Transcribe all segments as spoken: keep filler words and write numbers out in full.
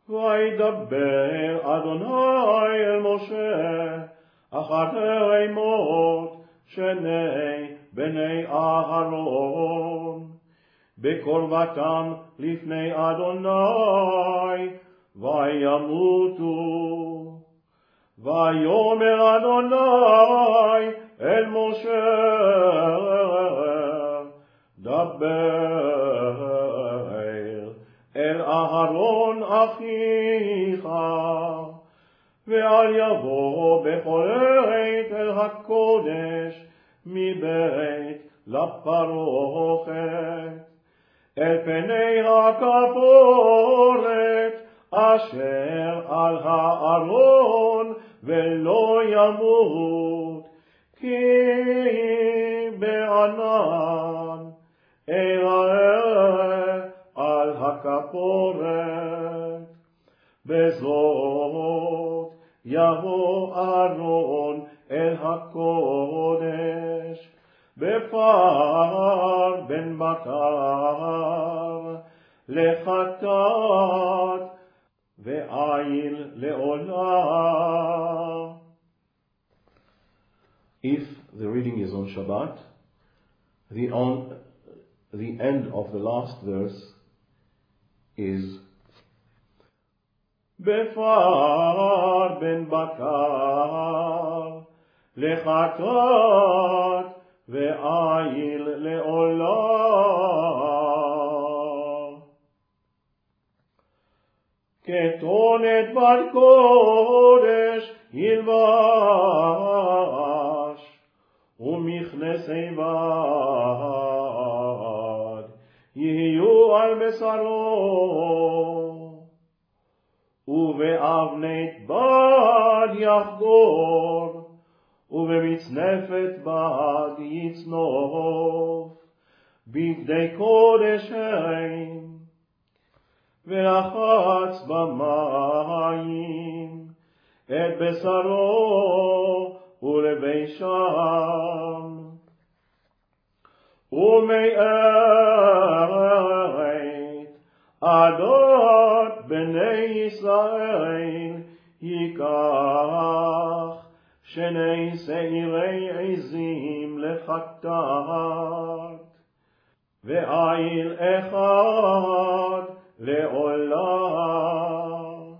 וידבר אדוני אל משה אחרי מות שני בני אהרון בקרבתם לפני אדוני וימותו. ויאמר אדוני אל משה דבר אל אהרון אחיך ואל יבוא בכל עת אל הקודש מבית לפרוכת אל פני הכפורת אשר על הארון ולא ימות כי בענן אראה על הכפורת. בזאת יבוא אהרון אל הקודש בפר בן בקר לחטאת ועיל לעולה. If the reading is on Shabbat, the, on, the end of the last verse is בפר בן בקר לחטאת ועיל לעולה. כתונת בת קודש ילבש ומכנסי בד יהיו על בשרו ובאבנית בד יחגור ובמצנפת בד יצנוף בגדי קודש הם ולחץ במים את בשרו ולבישם ומארת עדות בני ישראל ייקח שני שעירי עזים לחטאת ועיל אחד לעולה.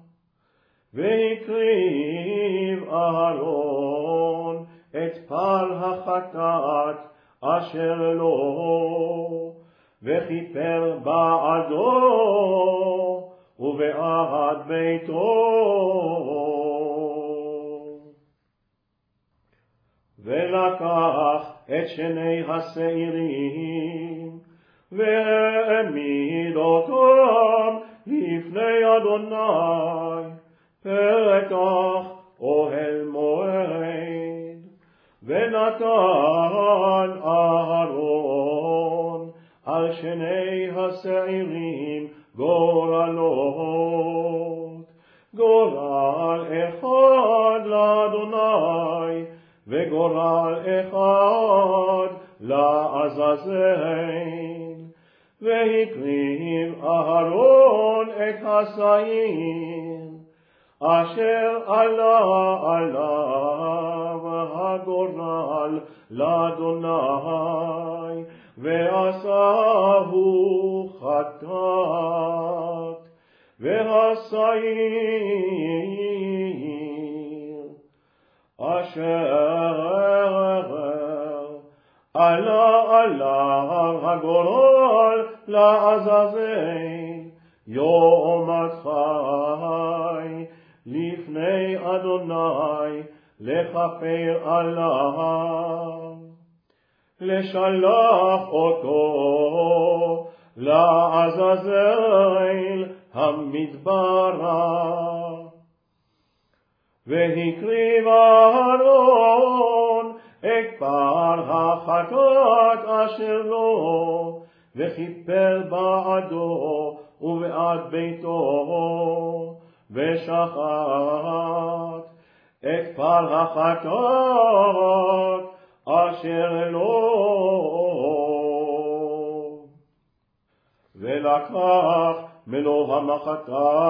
והקריב אהרון את פר החטאת אשר לו וכיפר בעדו ובעד ביתו. ולקח את שני השעירים והעמיד אותם לפני אדוני פתח אוהל מועד. ונתן אהרון על שני השעירים גורלות, גורל אחד לאדוני וגורל אחד לעזאזל. והקריב אהרון את השעיר אשר עלה עליו הגורל לאדוני ועשהו חטאת. והשעיר אשר עלה עליו הגורל לעזאזל יום חי לפני אדוני לכפר עליו, לשלח אותו לעזאזל המדברה. והקריב אהרון את פר החטאת אשר לו וכיפר בעדו ובעד ביתו ושחט את פר החטאת אשר לו. ולקח מלוא המחתה,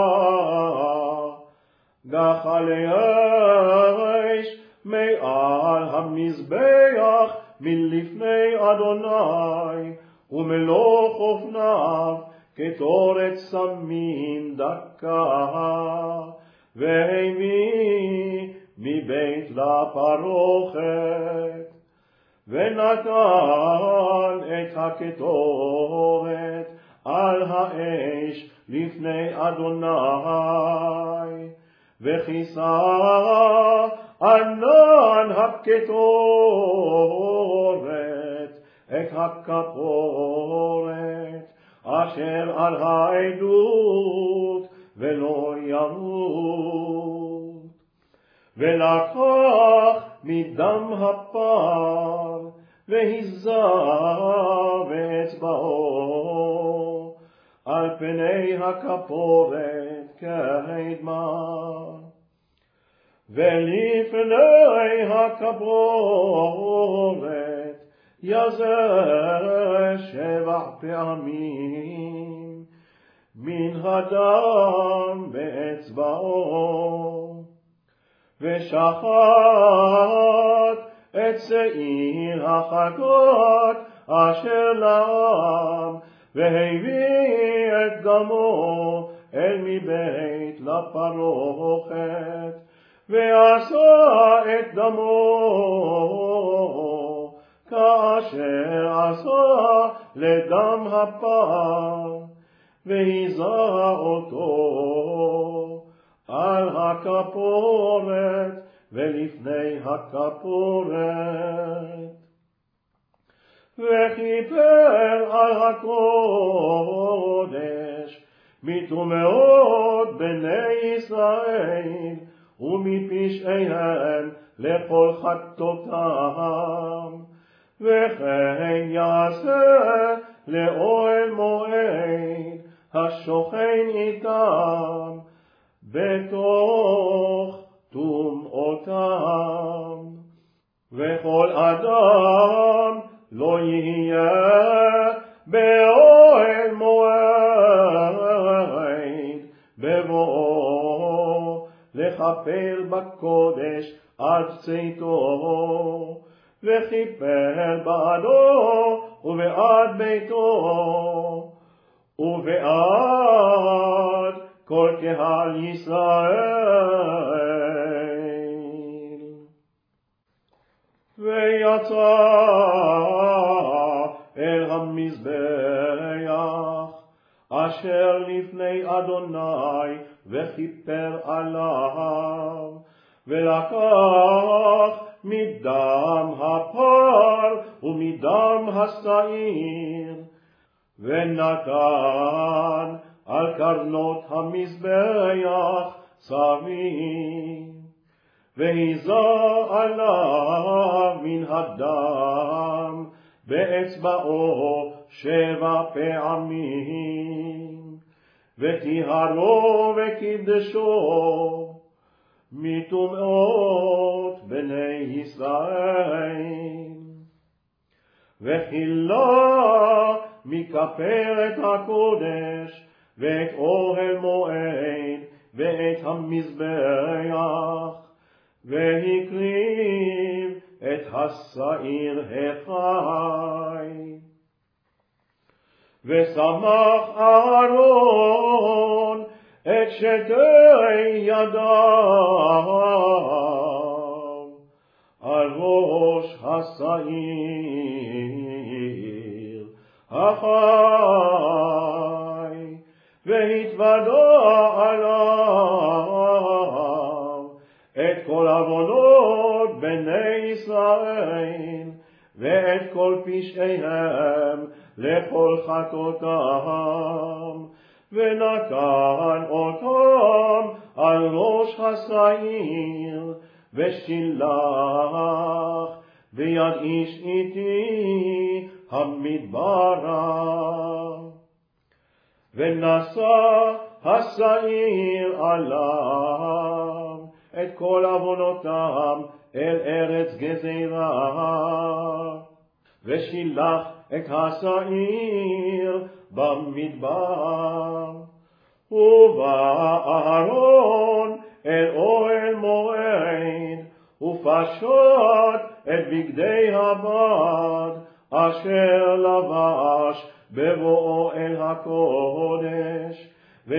גחלי האש מעל המזבח מלפני אדוני, ומלוא חופניו כתורת סמים דקה, והמי מבית לפרוכת, ונתן את הקטורת על האש לפני אדוני, וכיסה ענן הקטורת את הכפורת אשר על העדות ולא ימות. ולקח מדם הפר והיזה באצבעו על פני הכפורת כהדמה, ולפני הכפורת יזה שבע פעמים מן הדם באצבעו, ושחט את שעיר החטאת אשר לעם, והביא את דמו אל מבית לפרוכת, ועשה את דמו כאשר עשה לדם הפר, והיזה אותו על הכפורת ולפני הכפורת, וכיפר על הקודש מטומאות בני ישראל ומפשעיהם לכל חטאותם, וכן יעשה לאוהל מועד השוכן איתם בתוך טומאותם. וכל אדם לא יהיה באוהל מועד בבואו לכפר בקודש עד צאתו, וכיפר בעדו ובעד ביתו ובעד כל קהל ישראל. ויצא אל המזבח אשר לפני אדוני וכיפר עליו, ולקח מדם הפר ומדם השעיר, ונתן על קרנות המזבח צבים, והיזה עליו מן הדם באצבעו שבע פעמים, וטיהרו וקידשו מטומאות בני ישראל, וכילה מכפרת הקודש ואת אוהל מועד ואת המזבח, והקריב את השעיר החי. ושמח אהרון את שתי ידיו על ראש השעיר החי, והתוודה עליו את כל עוונות בני ישראל ואת כל פשעיהם לכל חטאותם, ונתן אותם על ראש השעיר, ושילח ביד איש איתי המדברה, ונשא השעיר עליו את כל עוונותם אל ארץ גזירה, ושילח את השעיר במדבר. ובא אהרון אל אוהל מועד, ופשט את בגדי הבד, אשר לבש בבואו אל הקודש,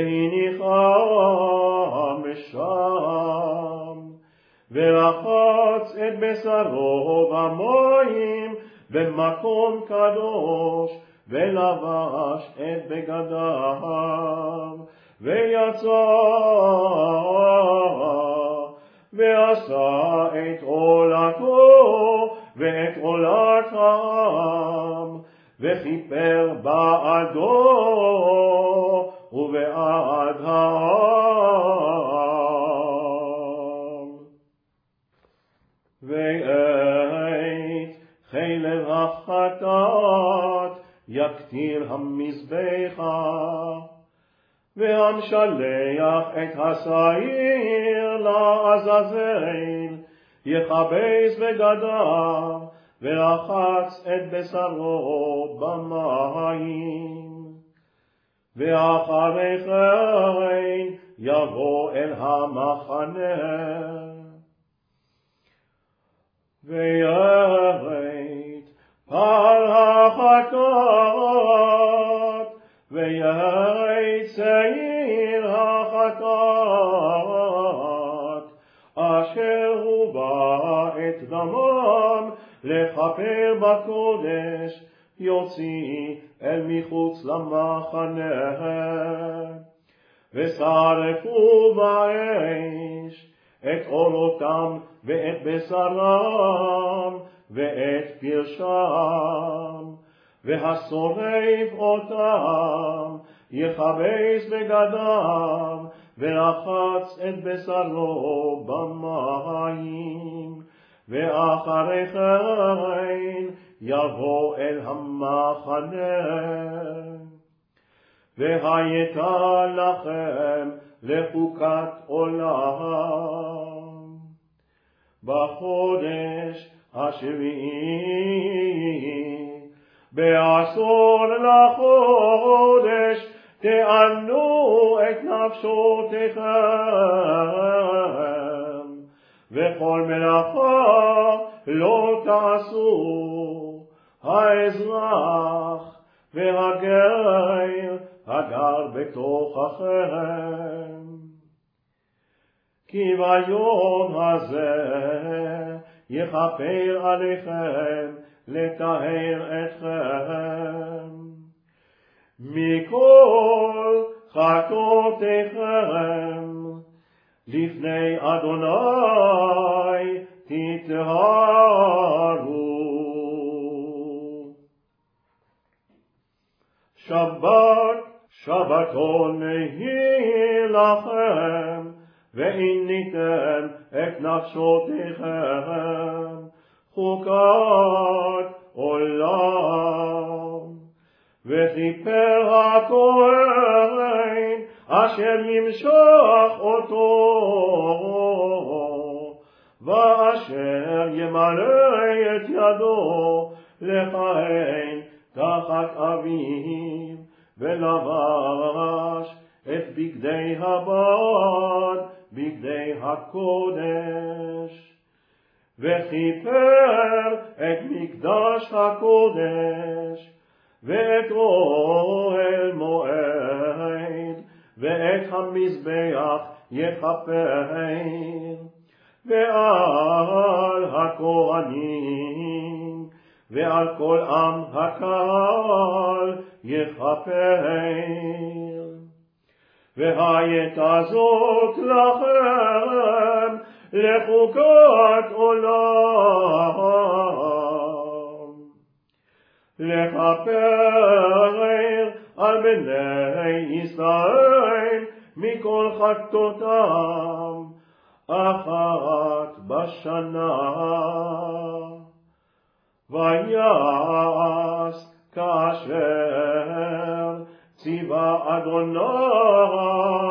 והניחם שם. ורחץ את בשרו במים במקום קדוש, ולבש את בגדיו, ויצא ועשה את עולתו ואת עולת העם, וכיפר בעדו ובעד העם. ואת חלב החטאת יקטיר המזבחה, והמשלח את השעיר לעזאזל יכבס בגדיו, ורחץ את בשרו במים. ואחרי כן יבוא אל המחנה, וירד פר החטאת, וירד שעיר החטאת, אשר הובא את דמם לכפר בקודש, יוציא אל מחוץ למחנה. ושרפו באש את עורותם ואת בשרם ואת פרשם, והשורף אותם יכבס בגדיו, ורחץ את בשרו במים. ואחרי כן יבוא אל המחנה. והייתה לכם לחוקת עולם. בחודש השביעי, בעשור לחודש, תענו את נפשותיכם, וכל מלאכה לא תעשו, האזרח והגר הגר בתוככם. כי ביום הזה יכפר עליכם לטהר אתכם מכל חטאותיכם, לפני אדוני תטהרו. שבת שבתון יהי לכם, ועיניתם את נפשותיכם חוקת עולם. וכיפר הכהן אשר ימשוך אותו, ואשר ימלא את ידו לכהן תחת אביו, ולבש את בגדי הבד, בגדי הקודש. וכיפר את מקדש הקודש, ואת אוהל מועד, ואת המזבח יכפר, ועל הכהנים, ועל כל עם הקהל יכפר. והייתה זאת לכם לחוקת עולם, לכפר על בני ישראל מכל חטאותם אחת בשנה. ויעש כאשר ציווה אדוני